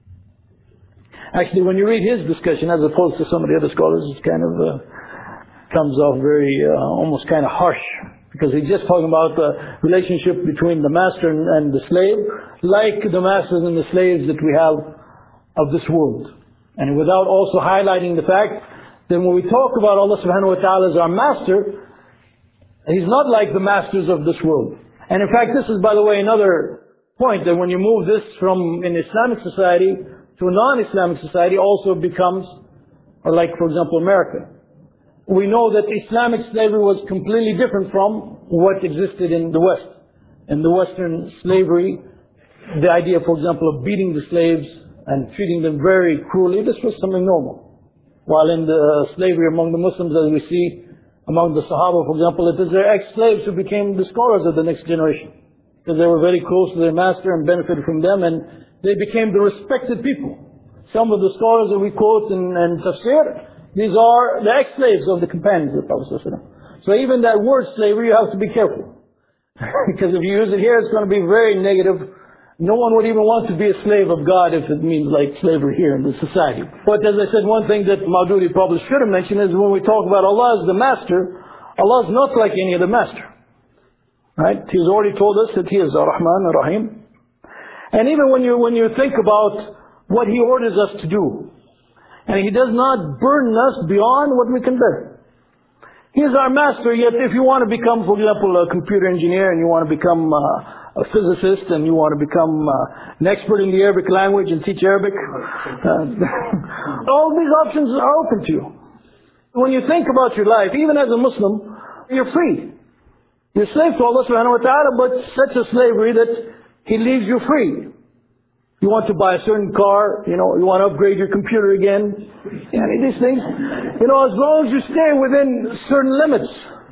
Actually, when you read his discussion as opposed to some of the other scholars, it's kind of comes off very, almost kind of harsh. Because he's just talking about the relationship between the master and the slave, like the masters and the slaves that we have of this world. And without also highlighting the fact that when we talk about Allah subhanahu wa ta'ala as our master, He's not like the masters of this world. And in fact, this is, by the way, another point, that when you move this from an Islamic society to a non-Islamic society, also becomes, like for example America. We know that Islamic slavery was completely different from what existed in the West. In the Western slavery, the idea, for example, of beating the slaves and treating them very cruelly, this was something normal. While in the slavery among the Muslims, as we see among the Sahaba, for example, it is their ex-slaves who became the scholars of the next generation. Because they were very close to their master and benefited from them, and they became the respected people. Some of the scholars that we quote in Tafsir, these are the ex-slaves of the companions of the Prophet ﷺ. So even that word slavery, you have to be careful. Because if you use it here, it's going to be very negative. No one would even want to be a slave of God if it means like slavery here in the society. But as I said, one thing that Maududi probably should have mentioned is when we talk about Allah as the master, Allah is not like any other master. Right? He's already told us that He is Ar-Rahman, Ar-Rahim. And even when you think about what He orders us to do, and He does not burden us beyond what we can bear. He is our master, yet if you want to become, for example, a computer engineer, and you want to become a physicist, and you want to become an expert in the Arabic language and teach Arabic, all these options are open to you. When you think about your life, even as a Muslim, you're free. You're slave to Allah subhanahu wa ta'ala, but such a slavery that He leaves you free. You want to buy a certain car, you want to upgrade your computer again. These things, as long as you stay within certain limits.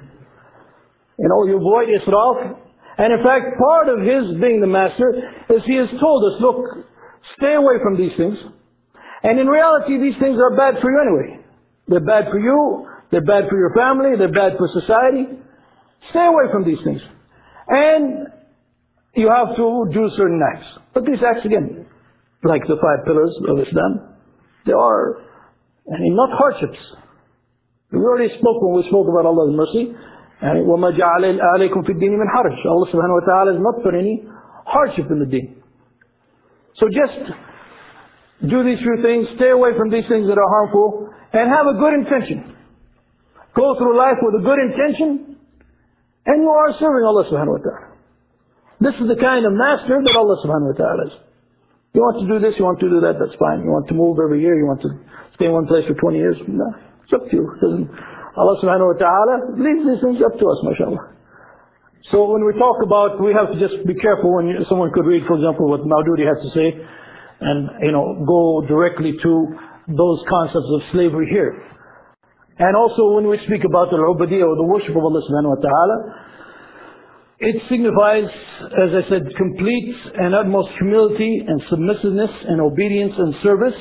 You avoid israf. And in fact, part of His being the master is He has told us, look, stay away from these things. And in reality, these things are bad for you anyway. They're bad for you, they're bad for your family, they're bad for society. Stay away from these things. And you have to do certain acts. But these acts, again, like the 5 pillars of Islam, they are not hardships. We already spoke when we spoke about Allah's mercy. وَمَا جَعَلَ عَلَيْكُمْ فِي الدِّينِ مِنْ حَرَجٍ. Allah subhanahu wa ta'ala has not put any hardship in the deen. So just do these few things, stay away from these things that are harmful, and have a good intention. Go through life with a good intention, and you are serving Allah subhanahu wa ta'ala. This is the kind of master that Allah subhanahu wa ta'ala is. You want to do this, you want to do that, that's fine. You want to move every year, you want to stay in one place for 20 years, no, it's up to you. Allah subhanahu wa ta'ala leaves these things up to us, mashallah. So when we talk about, we have to just be careful when someone could read, for example, what Maududi has to say, and go directly to those concepts of slavery here. And also when we speak about the ubudiyya, or the worship of Allah subhanahu wa ta'ala, it signifies, as I said, complete and utmost humility and submissiveness and obedience and service.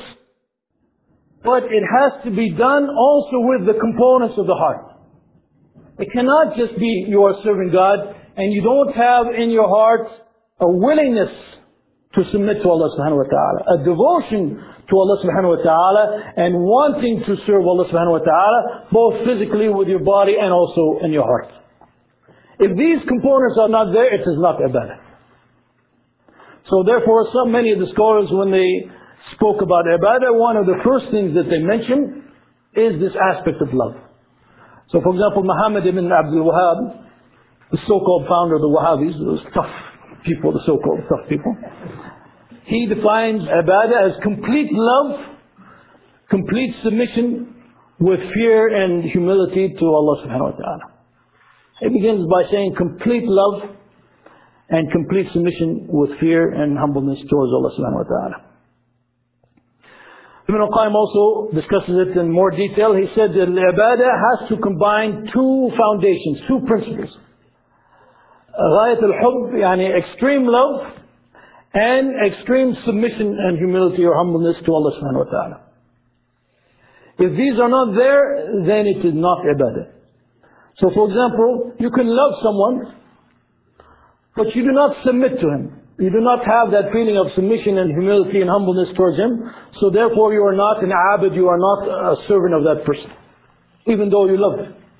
But it has to be done also with the components of the heart. It cannot just be you are serving God and you don't have in your heart a willingness to submit to Allah subhanahu wa ta'ala, a devotion to Allah subhanahu wa ta'ala, and wanting to serve Allah subhanahu wa ta'ala, both physically with your body and also in your heart. If these components are not there, it is not ibadah. So therefore, many of the scholars, when they spoke about ibadah, one of the first things that they mentioned is this aspect of love. So for example, Muhammad ibn Abdul Wahhab, the so-called founder of the Wahhabis, those tough people, the so-called tough people, he defines ibadah as complete love, complete submission with fear and humility to Allah subhanahu wa ta'ala. It begins by saying complete love and complete submission with fear and humbleness towards Allah subhanahu wa ta'ala. Ibn al-Qayyim also discusses it in more detail. He said that ibadah has to combine 2 foundations, 2 principles. Ghayat al-hubb, yani extreme love, and extreme submission and humility or humbleness to Allah subhanahu wa ta'ala. If these are not there, then it is not ibadah. So for example, you can love someone, but you do not submit to him. You do not have that feeling of submission and humility and humbleness towards him. So therefore you are not an abid, you are not a servant of that person. Even though you love him.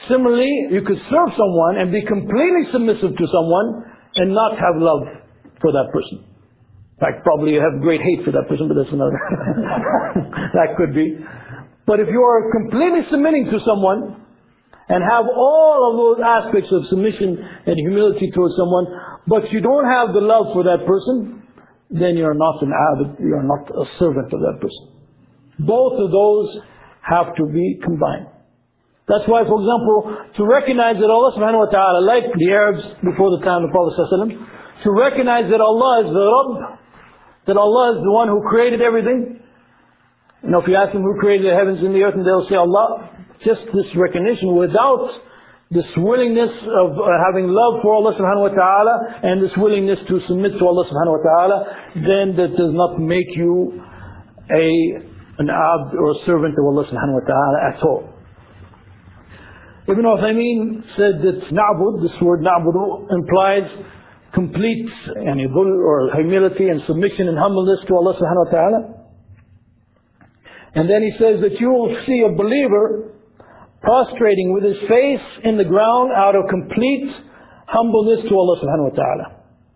Similarly, you could serve someone and be completely submissive to someone and not have love for that person. In fact, probably you have great hate for that person, but that's another. That could be. But if you are completely submitting to someone and have all of those aspects of submission and humility towards someone, but you don't have the love for that person, then you're not an abd, you're not a servant of that person. Both of those have to be combined. That's why, for example, to recognize that Allah subhanahu wa ta'ala, like the Arabs before the time of the Prophet sallallahu alaihi wasallam, to recognize that Allah is the Rabb, that Allah is the one who created everything. You know, if you ask them who created the heavens and the earth, and they'll say Allah. Just this recognition without this willingness of having love for Allah subhanahu wa ta'ala and this willingness to submit to Allah subhanahu wa ta'ala, then that does not make you an abd or a servant of Allah subhanahu wa ta'ala at all. Ibn Uthaymeen said that na'bud, this word na'budu, implies complete or humility and submission and humbleness to Allah subhanahu wa ta'ala. And then he says that you will see a believer prostrating with his face in the ground out of complete humbleness to Allah subhanahu wa ta'ala.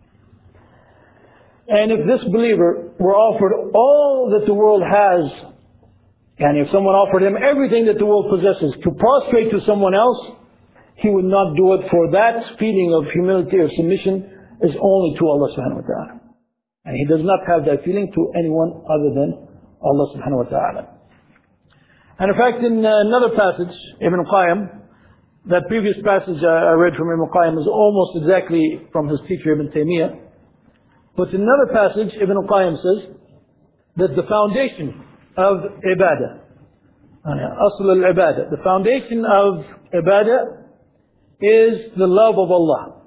And if this believer were offered all that the world has, and if someone offered him everything that the world possesses to prostrate to someone else, he would not do it, for that feeling of humility or submission is only to Allah subhanahu wa ta'ala. And he does not have that feeling to anyone other than Allah subhanahu wa ta'ala. And in fact, in another passage, Ibn Qayyim, that previous passage I read from Ibn Qayyim is almost exactly from his teacher Ibn Taymiyyah. But in another passage, Ibn Qayyim says that the foundation of ibadah, asl al-ibadah, the foundation of ibadah is the love of Allah.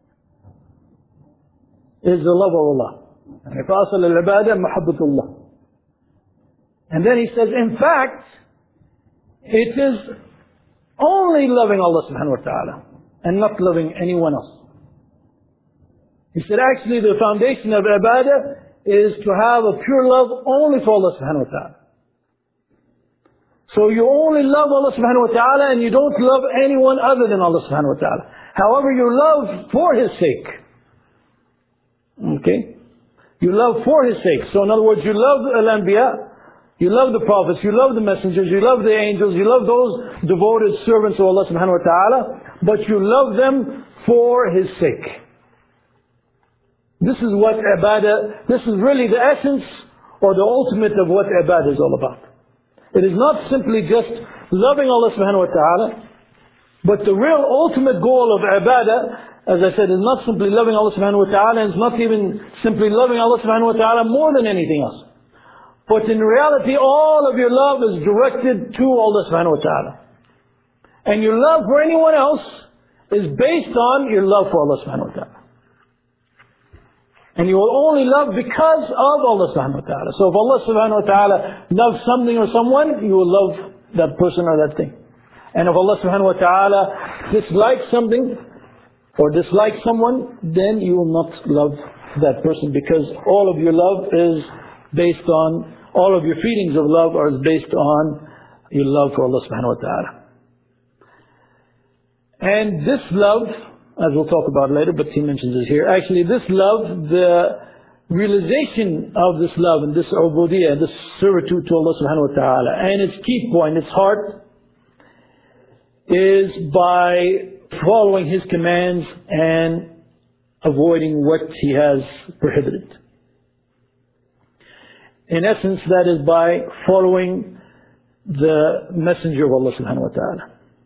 Is the love of Allah. And asl al-ibadah, mahabbatullah. And then he says, in fact, it is only loving Allah subhanahu wa ta'ala and not loving anyone else. He said actually the foundation of ibadah is to have a pure love only for Allah subhanahu wa ta'ala. So you only love Allah subhanahu wa ta'ala and you don't love anyone other than Allah subhanahu wa ta'ala. However, you love for His sake. Okay? You love for His sake. So in other words, you love al-anbiya, you love the prophets, you love the messengers, you love the angels, you love those devoted servants of Allah subhanahu wa ta'ala, but you love them for His sake. This is what ibadah, this is really the essence or the ultimate of what ibadah is all about. It is not simply just loving Allah subhanahu wa ta'ala, but the real ultimate goal of ibadah, as I said, is not simply loving Allah subhanahu wa ta'ala, and it's not even simply loving Allah subhanahu wa ta'ala more than anything else. But in reality, all of your love is directed to Allah subhanahu wa ta'ala. And your love for anyone else is based on your love for Allah subhanahu wa ta'ala. And you will only love because of Allah subhanahu wa ta'ala. So if Allah subhanahu wa ta'ala loves something or someone, you will love that person or that thing. And if Allah subhanahu wa ta'ala dislikes something or dislikes someone, then you will not love that person, because all of your love is based on, all of your feelings of love are based on your love for Allah subhanahu wa ta'ala. And this love, as we'll talk about later, but he mentions it here, actually this love, the realization of this love and this ubudiyah, this servitude to Allah subhanahu wa ta'ala, and its key point, its heart, is by following His commands and avoiding what He has prohibited. In essence, that is by following the messenger of Allah subhanahu wa ta'ala.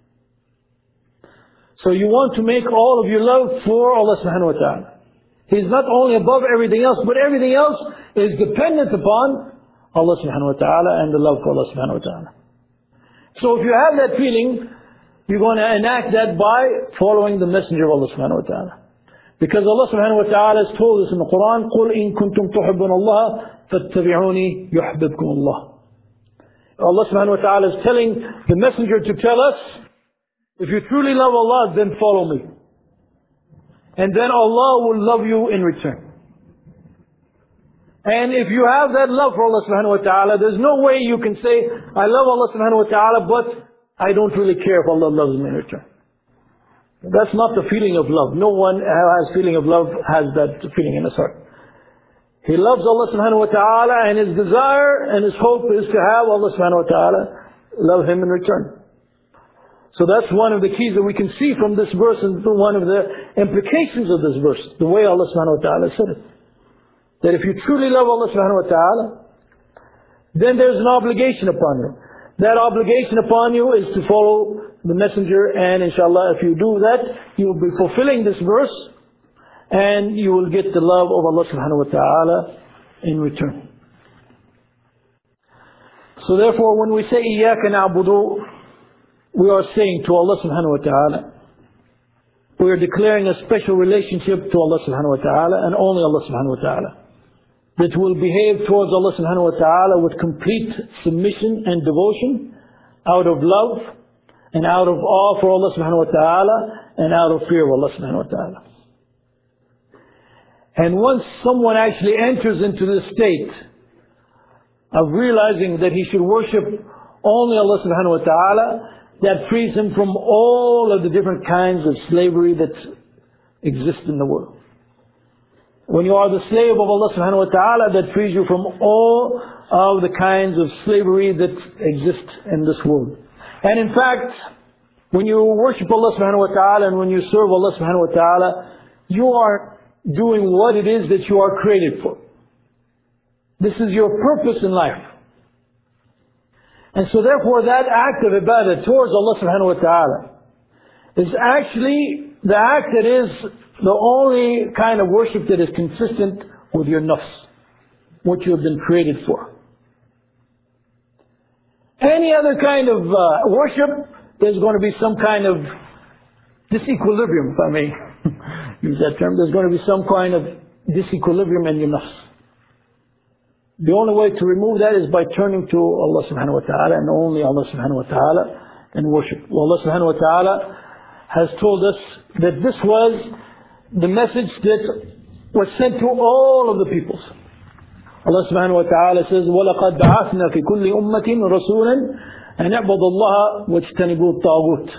So you want to make all of your love for Allah subhanahu wa ta'ala. He's not only above everything else, but everything else is dependent upon Allah subhanahu wa ta'ala and the love for Allah subhanahu wa ta'ala. So if you have that feeling, you're going to enact that by following the messenger of Allah subhanahu wa ta'ala. Because Allah subhanahu wa ta'ala has told us in the Quran, قُلْ إِن كُنْتُمْ تُحِبُّونَ اللَّهَ فَاتَّبِعُونِي يُحْبِبْكُمُ اللَّهُ. Allah subhanahu wa ta'ala is telling the messenger to tell us, if you truly love Allah, then follow me. And then Allah will love you in return. And if you have that love for Allah subhanahu wa ta'ala, there's no way you can say, I love Allah subhanahu wa ta'ala, but I don't really care if Allah loves me in return. That's not the feeling of love. No one who has feeling of love has that feeling in his heart. He loves Allah subhanahu wa ta'ala, and his desire and his hope is to have Allah subhanahu wa ta'ala love him in return. So that's one of the keys that we can see from this verse, and one of the implications of this verse, the way Allah subhanahu wa ta'ala said it. That if you truly love Allah subhanahu wa ta'ala, then there's an obligation upon you. That obligation upon you is to follow the messenger, and inshallah if you do that, you will be fulfilling this verse, and you will get the love of Allah subhanahu wa ta'ala in return. So therefore, when we say إِيَّاكَ نَعْبُدُ, we are saying to Allah subhanahu wa ta'ala, we are declaring a special relationship to Allah subhanahu wa ta'ala, and only Allah subhanahu wa ta'ala, that will behave towards Allah subhanahu wa ta'ala with complete submission and devotion, out of love and out of awe for Allah subhanahu wa ta'ala, and out of fear of Allah subhanahu wa ta'ala. And once someone actually enters into this state of realizing that he should worship only Allah subhanahu wa ta'ala, that frees him from all of the different kinds of slavery that exist in the world. When you are the slave of Allah subhanahu wa ta'ala, that frees you from all of the kinds of slavery that exist in this world. And in fact, when you worship Allah subhanahu wa ta'ala and when you serve Allah subhanahu wa ta'ala, you are doing what it is that you are created for. This is your purpose in life. And so therefore that act of ibadah towards Allah subhanahu wa ta'ala is actually the act that is the only kind of worship that is consistent with your nafs, what you have been created for. Any other kind of worship, there's going to be some kind of disequilibrium, if I may use that term. There's going to be some kind of disequilibrium in your nafs. The only way to remove that is by turning to Allah subhanahu wa ta'ala, and only Allah subhanahu wa ta'ala, and worship. Well, Allah subhanahu wa ta'ala has told us that this was the message that was sent to all of the peoples. Allah subhanahu wa ta'ala says, وَلَقَدْ بَعَثْنَا فِي كُلِّ أُمَّةٍ رَسُولًا أَنْ اعْبُدُوا اللَّهَ وَاجْتَنِبُوا الطَّاغُوتَ.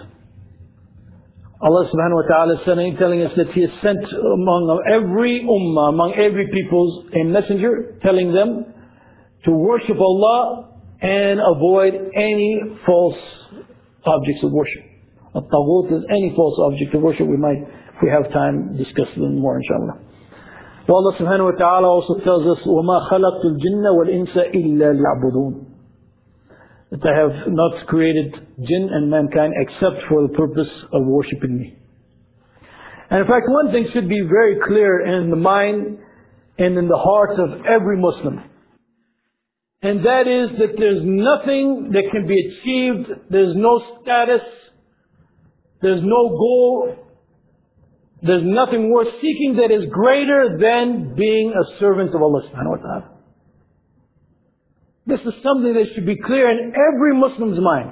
Allah subhanahu wa ta'ala is telling us that He has sent among every ummah, among every peoples, a messenger telling them to worship Allah and avoid any false objects of worship. At-taghut is any false object of worship. We might, if we have time, discuss a little more inshallah. Well, Allah subhanahu wa ta'ala also tells us, وَمَا خَلَقْتُ الْجِنَّ وَالْإِنسَ إِلَّا لِيَعْبُدُونَ, that I have not created jinn and mankind except for the purpose of worshipping me. And in fact, one thing should be very clear in the mind and in the heart of every Muslim, and that is that there's nothing that can be achieved, there's no status, there's no goal, there's nothing worth seeking that is greater than being a servant of Allah subhanahu wa ta'ala. This is something that should be clear in every Muslim's mind.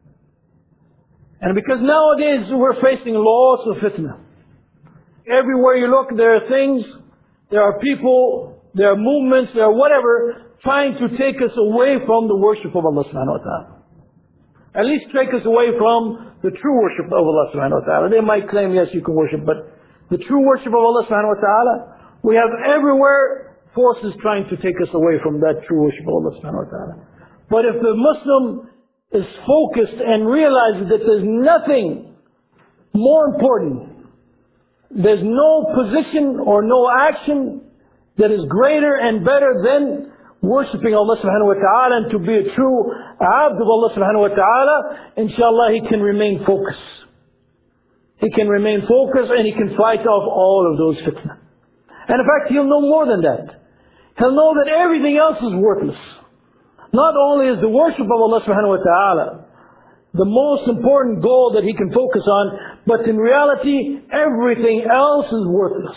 And because nowadays we're facing lots of fitna. Everywhere you look, there are things, there are people, there are movements, there are whatever, trying to take us away from the worship of Allah subhanahu wa ta'ala. At least take us away from the true worship of Allah subhanahu wa ta'ala. They might claim, yes, you can worship, but the true worship of Allah subhanahu wa ta'ala, we have everywhere forces trying to take us away from that true worship of Allah subhanahu wa ta'ala. But if the Muslim is focused and realizes that there's nothing more important, there's no position or no action that is greater and better than worshipping Allah subhanahu wa ta'ala, and to be a true abd of Allah subhanahu wa ta'ala, inshallah he can remain focused. He can remain focused and he can fight off all of those fitna. And in fact, he'll know more than that. He'll know that everything else is worthless. Not only is the worship of Allah subhanahu wa ta'ala the most important goal that he can focus on, but in reality, everything else is worthless.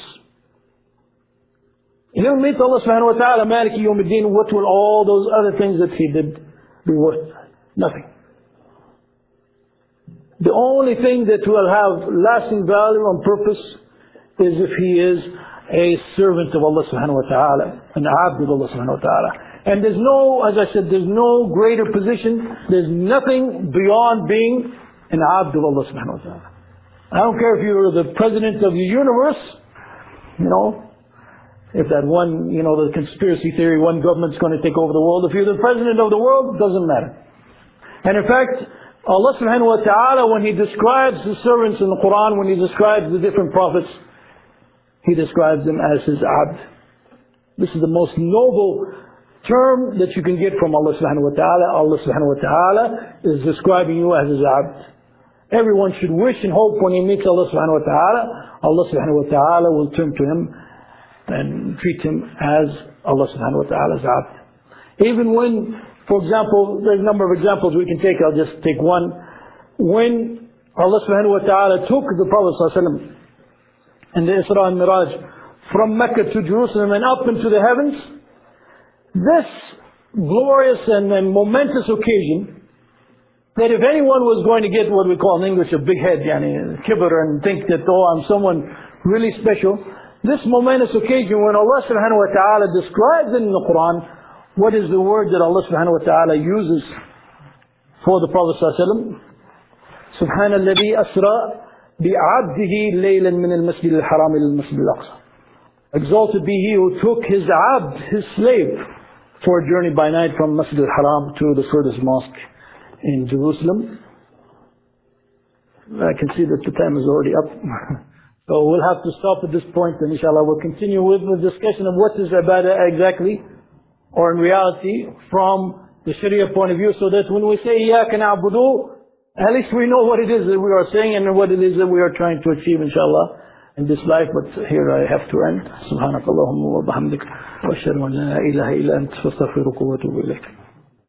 He'll meet Allah subhanahu wa ta'ala, Maliki Yawmiddin, what will all those other things that he did be worth? Nothing. The only thing that will have lasting value and purpose is if he is a servant of Allah subhanahu wa ta'ala, an abd of Allah subhanahu wa ta'ala. And there's no, as I said, there's no greater position, there's nothing beyond being an abd of Allah subhanahu wa ta'ala. I don't care if you're the president of the universe, if that one, the conspiracy theory, one government's going to take over the world. If you're the president of the world, doesn't matter. And in fact, Allah subhanahu wa ta'ala, when He describes the servants in the Quran, when He describes the different prophets, He describes them as His abd. This is the most noble term that you can get from Allah subhanahu wa ta'ala. Allah subhanahu wa ta'ala is describing you as His abd. Everyone should wish and hope when he meets Allah subhanahu wa ta'ala, Allah subhanahu wa ta'ala will turn to him and treat him as Allah subhanahu wa ta'ala's abd. Even when, for example, there's a number of examples we can take, I'll just take one. When Allah subhanahu wa ta'ala took the Prophet sallallahu alaihi wasallam in the Isra and Miraj from Mecca to Jerusalem and up into the heavens, this glorious and momentous occasion, that if anyone was going to get what we call in English a big head, kibr, and think that, I'm someone really special, this momentous occasion when Allah subhanahu wa ta'ala describes it in the Quran, what is the word that Allah subhanahu wa ta'ala uses for the Prophet sallallahu alaihi wasallam? Subhanalladhi asra bi'abdihi laylan min al-masjid al-haram ila al-masjid al-aqsa. Exalted be He who took His abd, His slave, for a journey by night from Masjid al-Haram to the furthest mosque in Jerusalem. I can see that the time is already up. So we'll have to stop at this point, and inshallah we'll continue with the discussion of what is ibadah exactly, or in reality, from the Sharia point of view, so that when we say إِيَّاكَ نَعْبُدُ, at least we know what it is that we are saying and what it is that we are trying to achieve, inshallah, in this life. But here I have to end. سبحانك اللهم وبحمدك وأشهد أن لا إله إلا أنت أستغفرك وأتوب إليك.